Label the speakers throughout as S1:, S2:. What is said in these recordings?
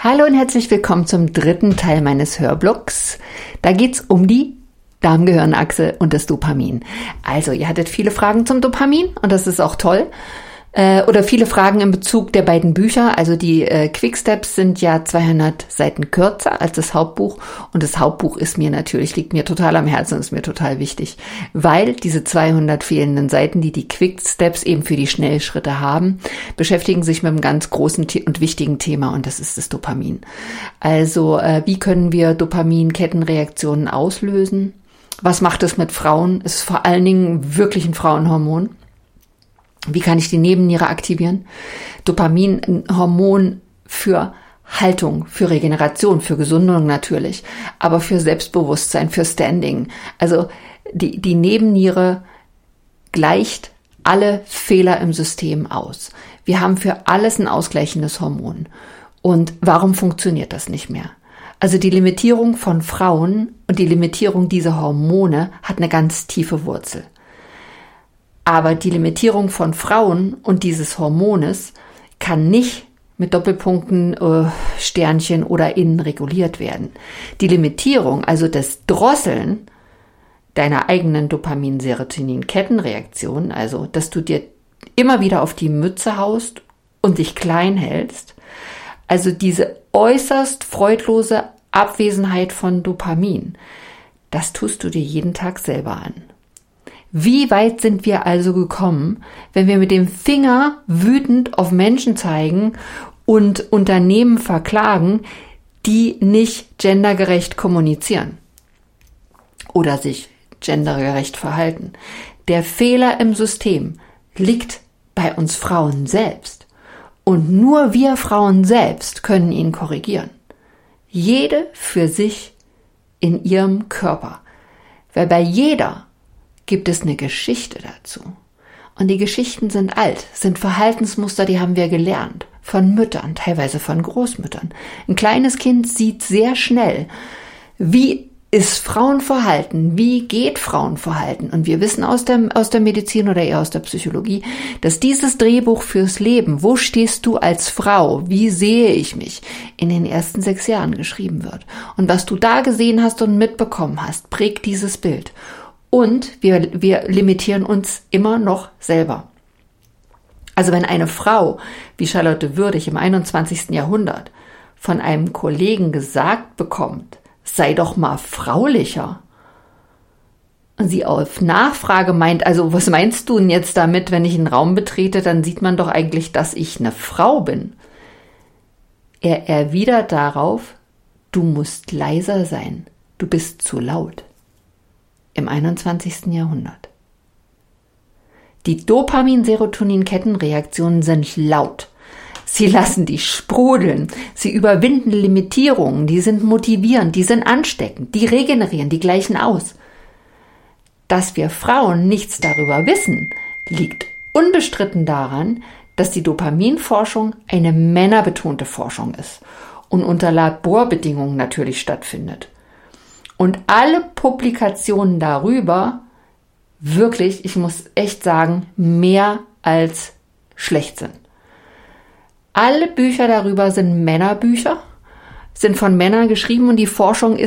S1: Hallo und herzlich willkommen zum dritten Teil meines Hörblogs. Da geht's um die Darmgehirnachse und das Dopamin. Also, ihr hattet viele Fragen zum Dopamin und das ist auch toll. Oder viele Fragen in Bezug der beiden Bücher. Also die Quicksteps sind ja 200 Seiten kürzer als das Hauptbuch. Und das Hauptbuch liegt mir total am Herzen und ist mir total wichtig. Weil diese 200 fehlenden Seiten, die Quicksteps eben für die Schnellschritte haben, beschäftigen sich mit einem ganz großen und wichtigen Thema und das ist das Dopamin. Also wie können wir Dopamin-Kettenreaktionen auslösen? Was macht es mit Frauen? Es ist vor allen Dingen wirklich ein Frauenhormon. Wie kann ich die Nebenniere aktivieren? Dopamin, ein Hormon für Haltung, für Regeneration, für Gesundung natürlich, aber für Selbstbewusstsein, für Standing. Also die Nebenniere gleicht alle Fehler im System aus. Wir haben für alles ein ausgleichendes Hormon. Und warum funktioniert das nicht mehr? Also die Limitierung von Frauen und die Limitierung dieser Hormone hat eine ganz tiefe Wurzel. Aber die Limitierung von Frauen und dieses Hormones kann nicht mit Doppelpunkten, Sternchen oder innen reguliert werden. Die Limitierung, also das Drosseln deiner eigenen Dopamin-Serotonin-Kettenreaktion, also dass du dir immer wieder auf die Mütze haust und dich klein hältst, also diese äußerst freudlose Abwesenheit von Dopamin, das tust du dir jeden Tag selber an. Wie weit sind wir also gekommen, wenn wir mit dem Finger wütend auf Menschen zeigen und Unternehmen verklagen, die nicht gendergerecht kommunizieren oder sich gendergerecht verhalten? Der Fehler im System liegt bei uns Frauen selbst und nur wir Frauen selbst können ihn korrigieren. Jede für sich in ihrem Körper, weil bei jeder gibt es eine Geschichte dazu. Und die Geschichten sind alt, sind Verhaltensmuster, die haben wir gelernt. Von Müttern, teilweise von Großmüttern. Ein kleines Kind sieht sehr schnell, wie ist Frauenverhalten, wie geht Frauenverhalten. Und wir wissen aus der Medizin oder eher aus der Psychologie, dass dieses Drehbuch fürs Leben, wo stehst du als Frau, wie sehe ich mich, in den ersten 6 Jahren geschrieben wird. Und was du da gesehen hast und mitbekommen hast, prägt dieses Bild. Und wir limitieren uns immer noch selber. Also wenn eine Frau wie Charlotte Würdig im 21. Jahrhundert von einem Kollegen gesagt bekommt, sei doch mal fraulicher, und sie auf Nachfrage meint, also was meinst du denn jetzt damit, wenn ich einen Raum betrete, dann sieht man doch eigentlich, dass ich eine Frau bin. Er erwidert darauf, du musst leiser sein, du bist zu laut. Im 21. Jahrhundert. Die Dopamin-Serotonin-Kettenreaktionen sind laut. Sie lassen dich sprudeln. Sie überwinden Limitierungen. Die sind motivierend, die sind ansteckend, die regenerieren, die gleichen aus. Dass wir Frauen nichts darüber wissen, liegt unbestritten daran, dass die Dopaminforschung eine männerbetonte Forschung ist und unter Laborbedingungen natürlich stattfindet. Und alle Publikationen darüber, wirklich, ich muss echt sagen, mehr als schlecht sind. Alle Bücher darüber sind Männerbücher, sind von Männern geschrieben und die Forschung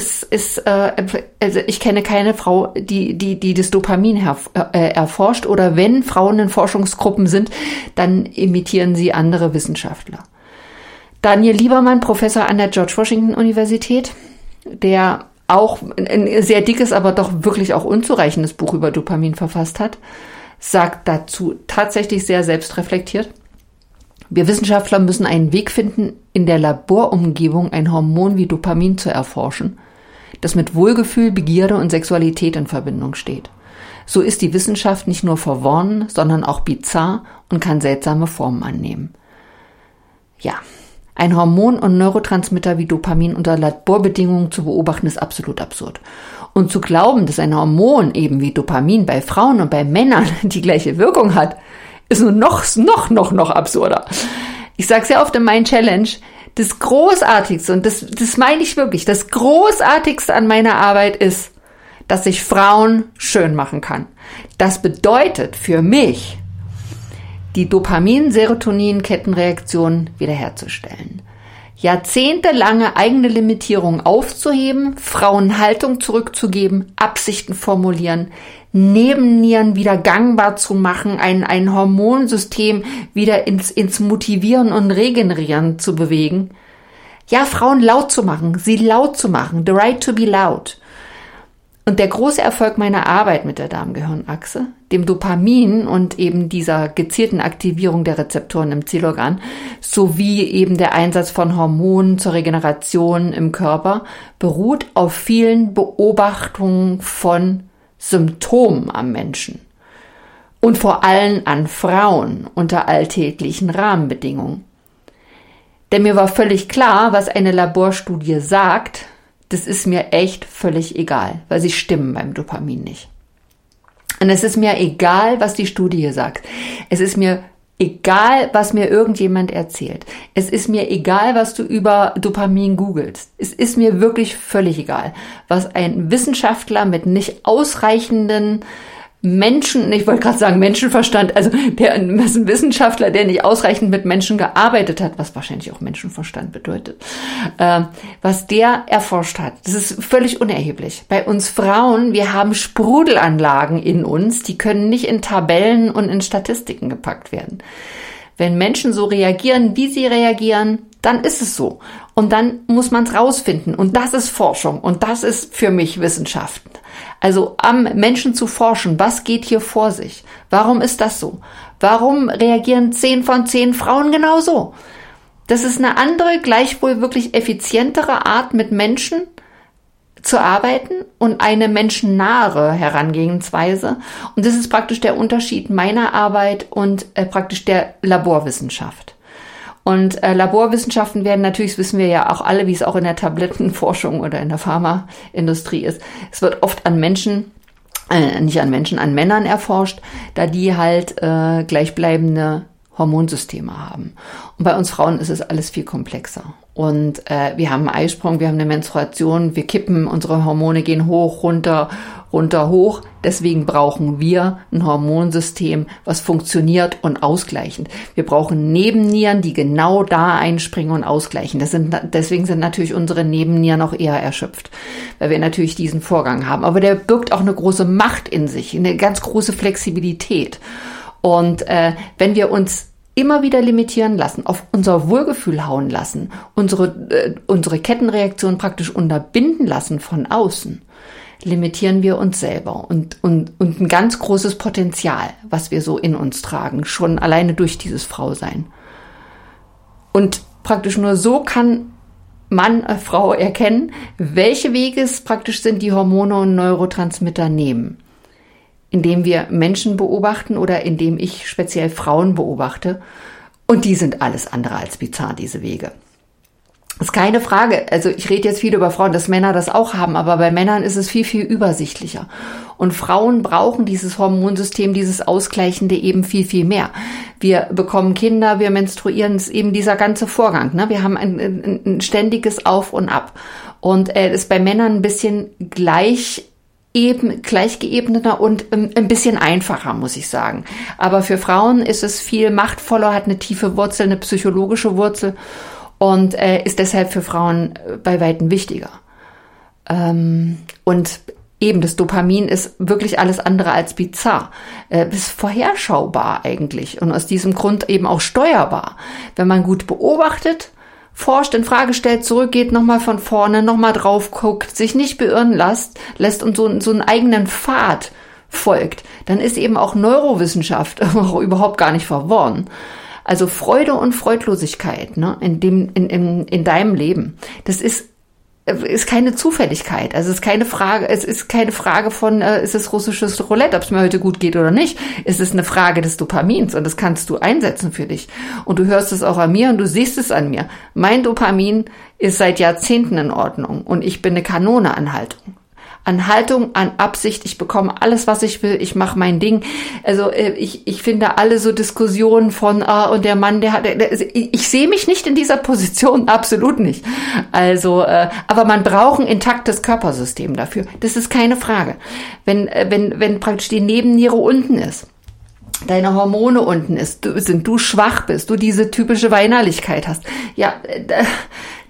S1: also ich kenne keine Frau, die das Dopamin erforscht, oder wenn Frauen in Forschungsgruppen sind, dann imitieren sie andere Wissenschaftler. Daniel Lieberman, Professor an der George Washington Universität, der auch ein sehr dickes, aber doch wirklich auch unzureichendes Buch über Dopamin verfasst hat, sagt dazu tatsächlich sehr selbstreflektiert: Wir Wissenschaftler müssen einen Weg finden, in der Laborumgebung ein Hormon wie Dopamin zu erforschen, das mit Wohlgefühl, Begierde und Sexualität in Verbindung steht. So ist die Wissenschaft nicht nur verworren, sondern auch bizarr und kann seltsame Formen annehmen. Ja. Ein Hormon und Neurotransmitter wie Dopamin unter Laborbedingungen zu beobachten, ist absolut absurd. Und zu glauben, dass ein Hormon eben wie Dopamin bei Frauen und bei Männern die gleiche Wirkung hat, ist nur noch absurder. Ich sage sehr oft in meinen Challenge, das Großartigste, und das meine ich wirklich, das Großartigste an meiner Arbeit ist, dass ich Frauen schön machen kann. Das bedeutet für mich, die Dopamin-Serotonin-Kettenreaktion wiederherzustellen. Jahrzehntelange eigene Limitierungen aufzuheben, Frauen Haltung zurückzugeben, Absichten formulieren, Nebennieren wieder gangbar zu machen, ein Hormonsystem wieder ins Motivieren und Regenerieren zu bewegen. Ja, Frauen laut zu machen, sie laut zu machen, the right to be loud. Und der große Erfolg meiner Arbeit mit der Darm-Gehirn-Achse, dem Dopamin und eben dieser gezielten Aktivierung der Rezeptoren im Zielorgan, sowie eben der Einsatz von Hormonen zur Regeneration im Körper, beruht auf vielen Beobachtungen von Symptomen am Menschen und vor allem an Frauen unter alltäglichen Rahmenbedingungen. Denn mir war völlig klar, was eine Laborstudie sagt, das ist mir echt völlig egal, weil sie stimmen beim Dopamin nicht. Und es ist mir egal, was die Studie sagt. Es ist mir egal, was mir irgendjemand erzählt. Es ist mir egal, was du über Dopamin googelst. Es ist mir wirklich völlig egal, was ein Wissenschaftler mit nicht ausreichenden ich wollte gerade sagen Menschenverstand, also was ein Wissenschaftler, der nicht ausreichend mit Menschen gearbeitet hat, was wahrscheinlich auch Menschenverstand bedeutet, was der erforscht hat. Das ist völlig unerheblich. Bei uns Frauen, wir haben Sprudelanlagen in uns, die können nicht in Tabellen und in Statistiken gepackt werden. Wenn Menschen so reagieren, wie sie reagieren, dann ist es so. Und dann muss man es rausfinden. Und das ist Forschung. Und das ist für mich Wissenschaften. Also am Menschen zu forschen, was geht hier vor sich? Warum ist das so? Warum reagieren 10 von 10 Frauen genauso? Das ist eine andere, gleichwohl wirklich effizientere Art, mit Menschen zu arbeiten und eine menschennahe Herangehensweise. Und das ist praktisch der Unterschied meiner Arbeit und praktisch der Laborwissenschaft. Und Laborwissenschaften werden natürlich, das wissen wir ja auch alle, wie es auch in der Tablettenforschung oder in der Pharmaindustrie ist, es wird oft an Menschen, nicht an Menschen, an Männern erforscht, da die halt gleichbleibende Hormonsysteme haben. Und bei uns Frauen ist es alles viel komplexer. Und wir haben einen Eisprung, wir haben eine Menstruation, wir kippen, unsere Hormone gehen hoch, runter, runter, hoch. Deswegen brauchen wir ein Hormonsystem, was funktioniert und ausgleichend. Wir brauchen Nebennieren, die genau da einspringen und ausgleichen. Deswegen sind natürlich unsere Nebennieren auch eher erschöpft, weil wir natürlich diesen Vorgang haben. Aber der birgt auch eine große Macht in sich, eine ganz große Flexibilität. Und wenn wir uns immer wieder limitieren lassen, auf unser Wohlgefühl hauen lassen, unsere Kettenreaktion praktisch unterbinden lassen von außen, limitieren wir uns selber und ein ganz großes Potenzial, was wir so in uns tragen, schon alleine durch dieses Frausein. Und praktisch nur so kann Mann, Frau erkennen, welche Wege es praktisch sind, die Hormone und Neurotransmitter nehmen. Indem wir Menschen beobachten oder indem ich speziell Frauen beobachte. Und die sind alles andere als bizarr, diese Wege. Ist keine Frage, also ich rede jetzt viel über Frauen, dass Männer das auch haben, aber bei Männern ist es viel, viel übersichtlicher. Und Frauen brauchen dieses Hormonsystem, dieses Ausgleichende eben viel, viel mehr. Wir bekommen Kinder, wir menstruieren, es ist eben dieser ganze Vorgang. Ne? Wir haben ein ständiges Auf und Ab. Und ist bei Männern ein bisschen gleichgeebneter und ein bisschen einfacher, muss ich sagen. Aber für Frauen ist es viel machtvoller, hat eine tiefe Wurzel, eine psychologische Wurzel und ist deshalb für Frauen bei Weitem wichtiger. Und eben das Dopamin ist wirklich alles andere als bizarr. Ist vorherschaubar eigentlich und aus diesem Grund eben auch steuerbar. Wenn man gut beobachtet, forscht, in Frage stellt, zurückgeht, nochmal von vorne, nochmal drauf guckt, sich nicht beirren lässt und so einen eigenen Pfad folgt, dann ist eben auch Neurowissenschaft auch überhaupt gar nicht verworren. Also Freude und Freudlosigkeit, ne, in deinem Leben, das ist keine Zufälligkeit. Also es ist keine Frage von, ist es russisches Roulette, ob es mir heute gut geht oder nicht. Es ist eine Frage des Dopamins und das kannst du einsetzen für dich. Und du hörst es auch an mir und du siehst es an mir. Mein Dopamin ist seit Jahrzehnten in Ordnung und ich bin eine Kanone an Haltung. An Haltung, an Absicht, ich bekomme alles, was ich will, ich mache mein Ding. Also ich finde alle so Diskussionen von, und der Mann, ich sehe mich nicht in dieser Position, absolut nicht. Also, aber man braucht ein intaktes Körpersystem dafür. Das ist keine Frage. Wenn praktisch die Nebenniere unten ist, deine Hormone unten du schwach bist, du diese typische Weinerlichkeit hast, ja,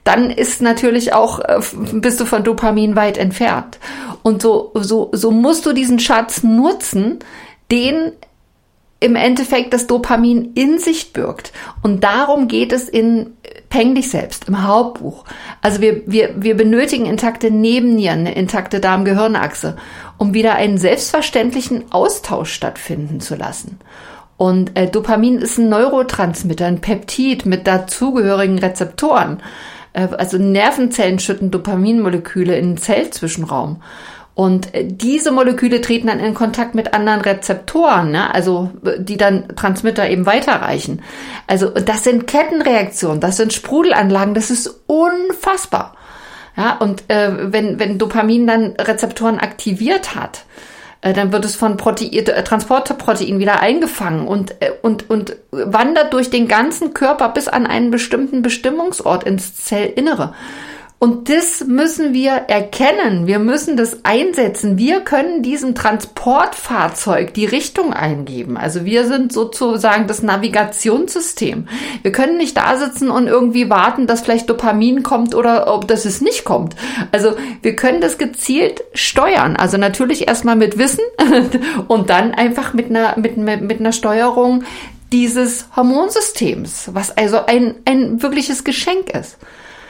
S1: dann ist natürlich auch, bist du von Dopamin weit entfernt. Und so musst du diesen Schatz nutzen, den im Endeffekt das Dopamin in sich birgt. Und darum geht es in Peng dich selbst, im Hauptbuch. Also wir benötigen intakte Nebennieren, eine intakte Darm-Gehirn-Achse, um wieder einen selbstverständlichen Austausch stattfinden zu lassen. Und Dopamin ist ein Neurotransmitter, ein Peptid mit dazugehörigen Rezeptoren. Also Nervenzellen schütten Dopaminmoleküle in den Zellzwischenraum. Und diese Moleküle treten dann in Kontakt mit anderen Rezeptoren, ne? Also die dann Transmitter eben weiterreichen. Also das sind Kettenreaktionen, das sind Sprudelanlagen, das ist unfassbar. Ja, und wenn Dopamin dann Rezeptoren aktiviert hat, dann wird es von Transporterprotein wieder eingefangen und wandert durch den ganzen Körper bis an einen bestimmten Bestimmungsort ins Zellinnere. Und das müssen wir erkennen. Wir müssen das einsetzen. Wir können diesem Transportfahrzeug die Richtung eingeben. Also wir sind sozusagen das Navigationssystem. Wir können nicht da sitzen und irgendwie warten, dass vielleicht Dopamin kommt oder ob das es nicht kommt. Also wir können das gezielt steuern. Also natürlich erstmal mit Wissen und dann einfach mit einer Steuerung dieses Hormonsystems, was also ein wirkliches Geschenk ist.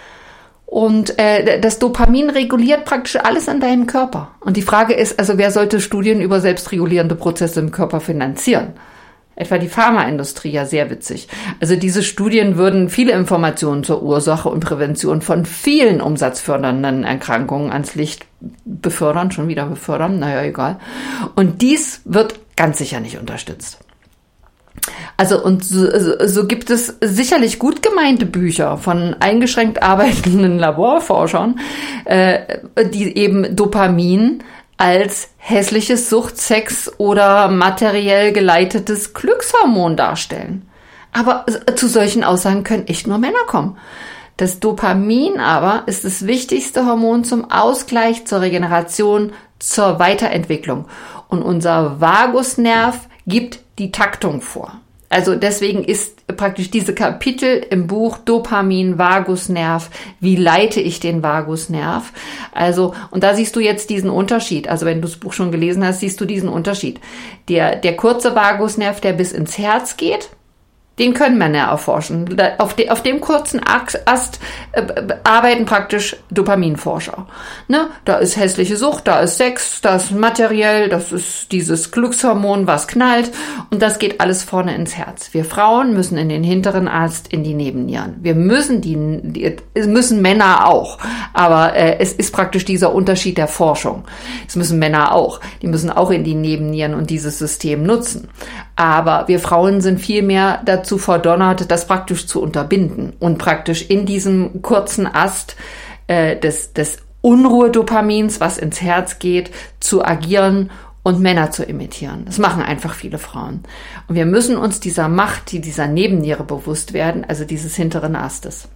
S1: Und das Dopamin reguliert praktisch alles in deinem Körper. Und die Frage ist, also wer sollte Studien über selbstregulierende Prozesse im Körper finanzieren? Etwa die Pharmaindustrie, ja sehr witzig. Also diese Studien würden viele Informationen zur Ursache und Prävention von vielen umsatzfördernden Erkrankungen ans Licht befördern, naja, egal. Und dies wird ganz sicher nicht unterstützt. Also und so gibt es sicherlich gut gemeinte Bücher von eingeschränkt arbeitenden Laborforschern, die eben Dopamin als hässliches Suchtsex oder materiell geleitetes Glückshormon darstellen. Aber zu solchen Aussagen können echt nur Männer kommen. Das Dopamin aber ist das wichtigste Hormon zum Ausgleich, zur Regeneration, zur Weiterentwicklung. Und unser Vagusnerv gibt die Taktung vor. Also deswegen ist praktisch diese Kapitel im Buch Dopamin, Vagusnerv, wie leite ich den Vagusnerv? Also, und da siehst du jetzt diesen Unterschied. Also wenn du das Buch schon gelesen hast, siehst du diesen Unterschied. Der kurze Vagusnerv, der bis ins Herz geht, den können Männer erforschen. Auf dem kurzen Ast arbeiten praktisch Dopaminforscher. Ne? Da ist hässliche Sucht, da ist Sex, da ist materiell, das ist dieses Glückshormon, was knallt. Und das geht alles vorne ins Herz. Wir Frauen müssen in den hinteren Ast, in die Nebennieren. Wir müssen müssen Männer auch. Aber es ist praktisch dieser Unterschied der Forschung. Es müssen Männer auch. Die müssen auch in die Nebennieren und dieses System nutzen. Aber wir Frauen sind viel mehr dazu verdonnert, das praktisch zu unterbinden und praktisch in diesem kurzen Ast des Unruhedopamins, was ins Herz geht, zu agieren und Männer zu imitieren. Das machen einfach viele Frauen. Und wir müssen uns dieser Macht, dieser Nebenniere bewusst werden, also dieses hinteren Astes.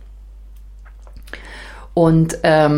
S1: Und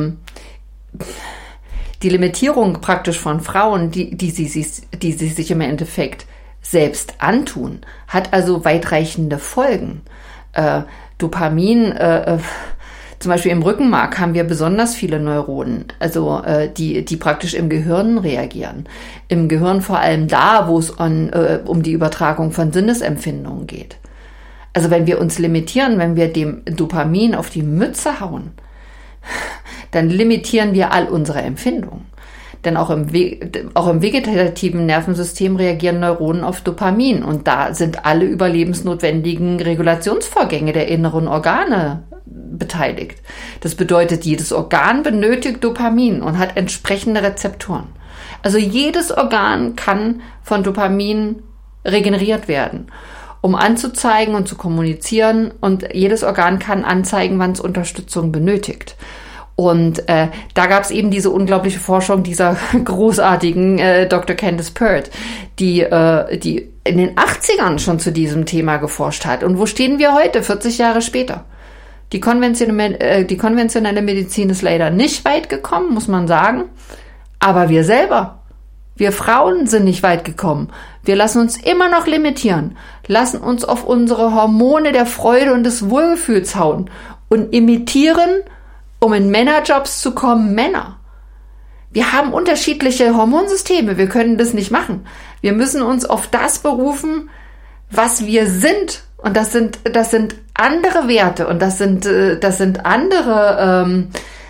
S1: die Limitierung praktisch von Frauen, die sie sich im Endeffekt selbst antun, hat also weitreichende Folgen. Dopamin, zum Beispiel im Rückenmark haben wir besonders viele Neuronen, also die praktisch im Gehirn reagieren. Im Gehirn vor allem da, wo es um die Übertragung von Sinnesempfindungen geht. Also wenn wir uns limitieren, wenn wir dem Dopamin auf die Mütze hauen, dann limitieren wir all unsere Empfindungen. Denn auch im vegetativen Nervensystem reagieren Neuronen auf Dopamin. Und da sind alle überlebensnotwendigen Regulationsvorgänge der inneren Organe beteiligt. Das bedeutet, jedes Organ benötigt Dopamin und hat entsprechende Rezeptoren. Also jedes Organ kann von Dopamin regeneriert werden, um anzuzeigen und zu kommunizieren. Und jedes Organ kann anzeigen, wann es Unterstützung benötigt. Und da gab es eben diese unglaubliche Forschung dieser großartigen Dr. Candace Pert, die in den 80ern schon zu diesem Thema geforscht hat. Und wo stehen wir heute, 40 Jahre später? Die konventionelle Medizin ist leider nicht weit gekommen, muss man sagen. Aber wir selber, Wir Frauen sind nicht weit gekommen. Wir lassen uns immer noch limitieren, lassen uns auf unsere Hormone der Freude und des Wohlgefühls hauen und imitieren, um in Männerjobs zu kommen, Männer. Wir haben unterschiedliche Hormonsysteme, wir können das nicht machen. Wir müssen uns auf das berufen, was wir sind. Und das sind andere Werte und das sind andere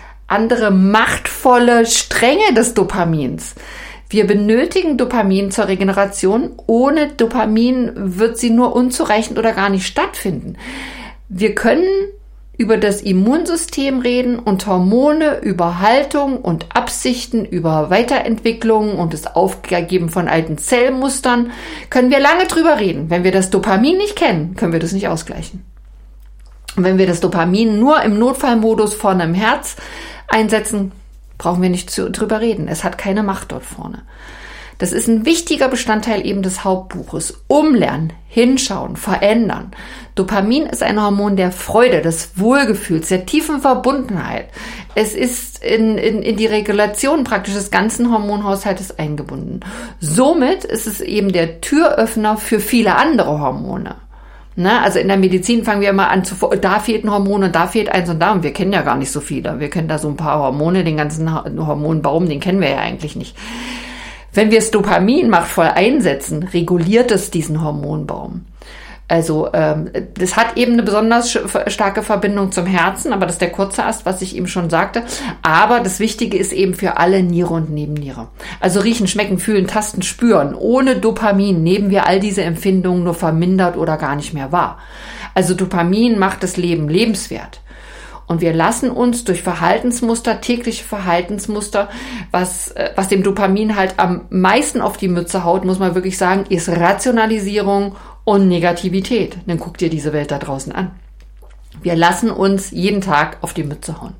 S1: machtvolle Stränge des Dopamins. Wir benötigen Dopamin zur Regeneration. Ohne Dopamin wird sie nur unzureichend oder gar nicht stattfinden. Wir können über das Immunsystem reden und Hormone, über Haltung und Absichten, über Weiterentwicklung und das Aufgeben von alten Zellmustern. Können wir lange drüber reden. Wenn wir das Dopamin nicht kennen, können wir das nicht ausgleichen. Und wenn wir das Dopamin nur im Notfallmodus vorne im Herz einsetzen, brauchen wir nicht drüber reden. Es hat keine Macht dort vorne. Das ist ein wichtiger Bestandteil eben des Hauptbuches. Umlernen, hinschauen, verändern. Dopamin ist ein Hormon der Freude, des Wohlgefühls, der tiefen Verbundenheit. Es ist in die Regulation praktisch des ganzen Hormonhaushaltes eingebunden. Somit ist es eben der Türöffner für viele andere Hormone. Ne? Also in der Medizin fangen wir immer an, da fehlt ein Hormon und da fehlt eins und da. Und wir kennen ja gar nicht so viele. Wir kennen da so ein paar Hormone, den ganzen Hormonbaum, den kennen wir ja eigentlich nicht. Wenn wir das Dopamin machtvoll einsetzen, reguliert es diesen Hormonbaum. Also das hat eben eine besonders starke Verbindung zum Herzen, aber das ist der kurze Ast, was ich eben schon sagte. Aber das Wichtige ist eben für alle Niere und Nebenniere. Also riechen, schmecken, fühlen, tasten, spüren. Ohne Dopamin nehmen wir all diese Empfindungen nur vermindert oder gar nicht mehr wahr. Also Dopamin macht das Leben lebenswert. Und wir lassen uns durch Verhaltensmuster, tägliche Verhaltensmuster, was dem Dopamin halt am meisten auf die Mütze haut, muss man wirklich sagen, ist Rationalisierung und Negativität. Dann guck dir diese Welt da draußen an. Wir lassen uns jeden Tag auf die Mütze hauen.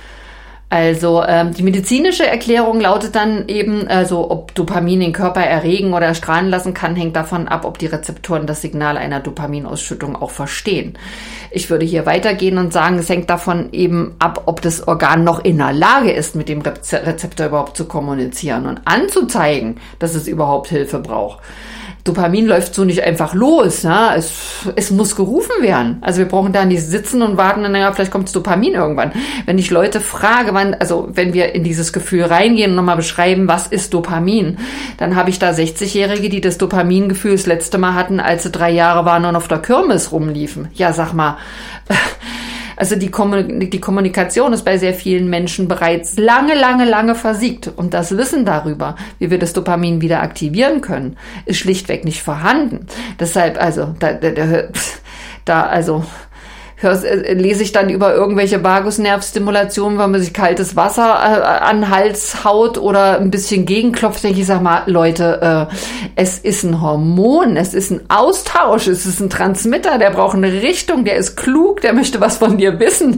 S1: Also die medizinische Erklärung lautet dann eben, also ob Dopamin den Körper erregen oder erstrahlen lassen kann, hängt davon ab, ob die Rezeptoren das Signal einer Dopaminausschüttung auch verstehen. Ich würde hier weitergehen und sagen, es hängt davon eben ab, ob das Organ noch in der Lage ist, mit dem Rezeptor überhaupt zu kommunizieren und anzuzeigen, dass es überhaupt Hilfe braucht. Dopamin läuft so nicht einfach los, ne? Es muss gerufen werden. Also wir brauchen da nicht sitzen und warten, naja, vielleicht kommt das Dopamin irgendwann. Wenn ich Leute frage, wenn wir in dieses Gefühl reingehen und nochmal beschreiben, was ist Dopamin, dann habe ich da 60-Jährige, die das Dopamingefühl das letzte Mal hatten, als sie 3 Jahre waren und auf der Kirmes rumliefen. Ja, sag mal, also die Kommunikation ist bei sehr vielen Menschen bereits lange versiegt. Und das Wissen darüber, wie wir das Dopamin wieder aktivieren können, ist schlichtweg nicht vorhanden. Deshalb, lese ich dann über irgendwelche Vagusnervstimulationen, weil man sich kaltes Wasser an den Hals haut oder ein bisschen gegenklopft, denke ich, sag mal, Leute, es ist ein Hormon, es ist ein Austausch, es ist ein Transmitter, der braucht eine Richtung, der ist klug, der möchte was von dir wissen.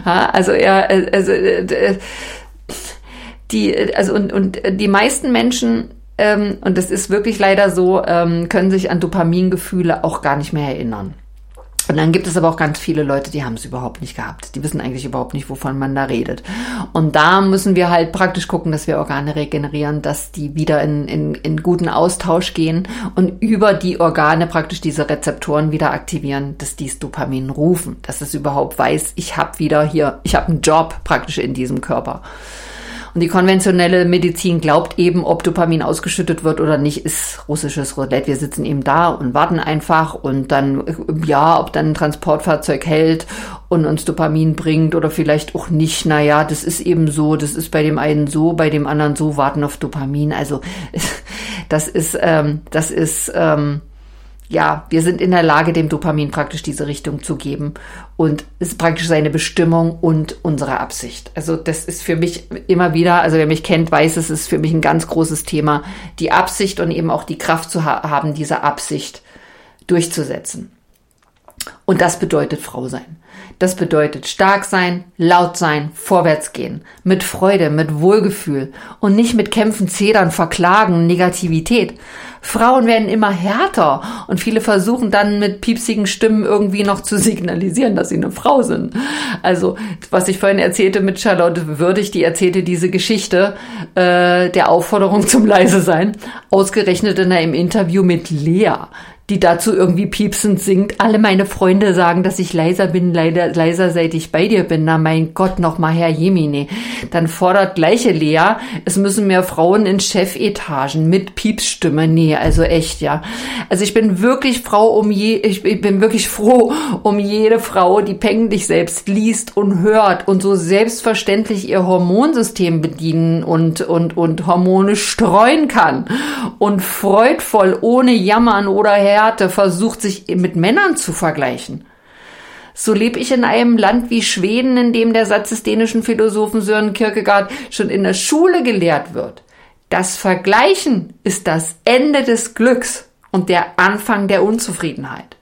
S1: Die meisten Menschen, und das ist wirklich leider so, können sich an Dopamingefühle auch gar nicht mehr erinnern. Und dann gibt es aber auch ganz viele Leute, die haben es überhaupt nicht gehabt. Die wissen eigentlich überhaupt nicht, wovon man da redet. Und da müssen wir halt praktisch gucken, dass wir Organe regenerieren, dass die wieder in guten Austausch gehen und über die Organe praktisch diese Rezeptoren wieder aktivieren, dass die das Dopamin rufen, dass es überhaupt weiß, ich habe einen Job praktisch in diesem Körper. Und die konventionelle Medizin glaubt eben, ob Dopamin ausgeschüttet wird oder nicht, ist russisches Roulette. Wir sitzen eben da und warten einfach und dann, ja, ob dann ein Transportfahrzeug hält und uns Dopamin bringt oder vielleicht auch nicht. Naja, das ist eben so, das ist bei dem einen so, bei dem anderen so, warten auf Dopamin. Also ja, wir sind in der Lage, dem Dopamin praktisch diese Richtung zu geben und ist praktisch seine Bestimmung und unsere Absicht. Also das ist für mich immer wieder, also wer mich kennt, weiß, es ist für mich ein ganz großes Thema, die Absicht und eben auch die Kraft zu haben, diese Absicht durchzusetzen. Und das bedeutet Frau sein. Das bedeutet stark sein, laut sein, vorwärts gehen, mit Freude, mit Wohlgefühl und nicht mit Kämpfen, Zedern, Verklagen, Negativität. Frauen werden immer härter und viele versuchen dann mit piepsigen Stimmen irgendwie noch zu signalisieren, dass sie eine Frau sind. Also, was ich vorhin erzählte mit Charlotte Würdig, die erzählte diese Geschichte der Aufforderung zum Leise sein, ausgerechnet in einem Interview mit Lea, die dazu irgendwie piepsend singt. Alle meine Freunde sagen, dass ich leiser bin, leiser seit ich bei dir bin. Na mein Gott, noch mal Herr Jemine. Dann fordert gleiche Lea, es müssen mehr Frauen in Chefetagen mit Piepsstimme. Nee, also echt, ja. Also ich bin wirklich ich bin wirklich froh um jede Frau, die peinlich selbst liest und hört und so selbstverständlich ihr Hormonsystem bedienen und Hormone streuen kann und freudvoll, ohne Jammern oder Härte versucht, sich mit Männern zu vergleichen. So lebe ich in einem Land wie Schweden, in dem der Satz des dänischen Philosophen Søren Kierkegaard schon in der Schule gelehrt wird. Das Vergleichen ist das Ende des Glücks und der Anfang der Unzufriedenheit.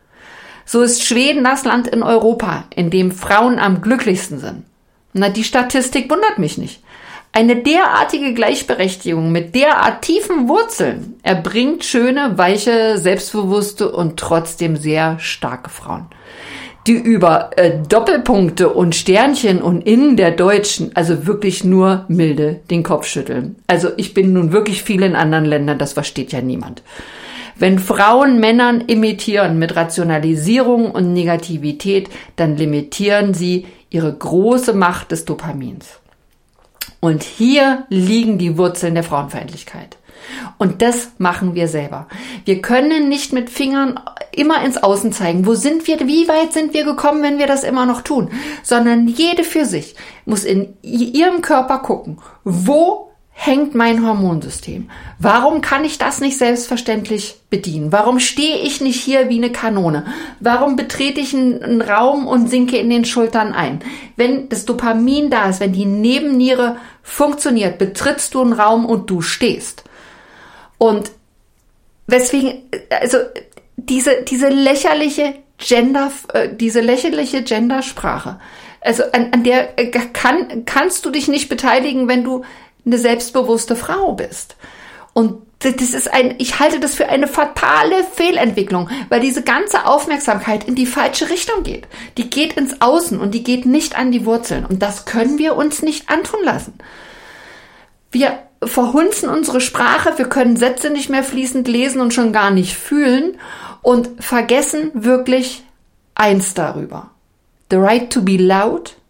S1: So ist Schweden das Land in Europa, in dem Frauen am glücklichsten sind. Na, die Statistik wundert mich nicht. Eine derartige Gleichberechtigung mit derart tiefen Wurzeln erbringt schöne, weiche, selbstbewusste und trotzdem sehr starke Frauen, die über Doppelpunkte und Sternchen und Innen der Deutschen also wirklich nur milde den Kopf schütteln. Also ich bin nun wirklich viel in anderen Ländern, das versteht ja niemand. Wenn Frauen Männern imitieren mit Rationalisierung und Negativität, dann limitieren sie ihre große Macht des Dopamins. Und hier liegen die Wurzeln der Frauenfeindlichkeit. Und das machen wir selber. Wir können nicht mit Fingern immer ins Außen zeigen, wo sind wir, wie weit sind wir gekommen, wenn wir das immer noch tun, sondern jede für sich muss in ihrem Körper gucken, wo hängt mein Hormonsystem? Warum kann ich das nicht selbstverständlich bedienen? Warum stehe ich nicht hier wie eine Kanone? Warum betrete ich einen Raum und sinke in den Schultern ein? Wenn das Dopamin da ist, wenn die Nebenniere funktioniert, betrittst du einen Raum und du stehst. Und weswegen, also diese lächerliche Gendersprache, also an der kannst du dich nicht beteiligen, wenn du eine selbstbewusste Frau bist. Und ich halte das für eine fatale Fehlentwicklung, weil diese ganze Aufmerksamkeit in die falsche Richtung geht. Die geht ins Außen und die geht nicht an die Wurzeln. Und das können wir uns nicht antun lassen. Wir verhunzen unsere Sprache, wir können Sätze nicht mehr fließend lesen und schon gar nicht fühlen und vergessen wirklich eins darüber. The right to be loud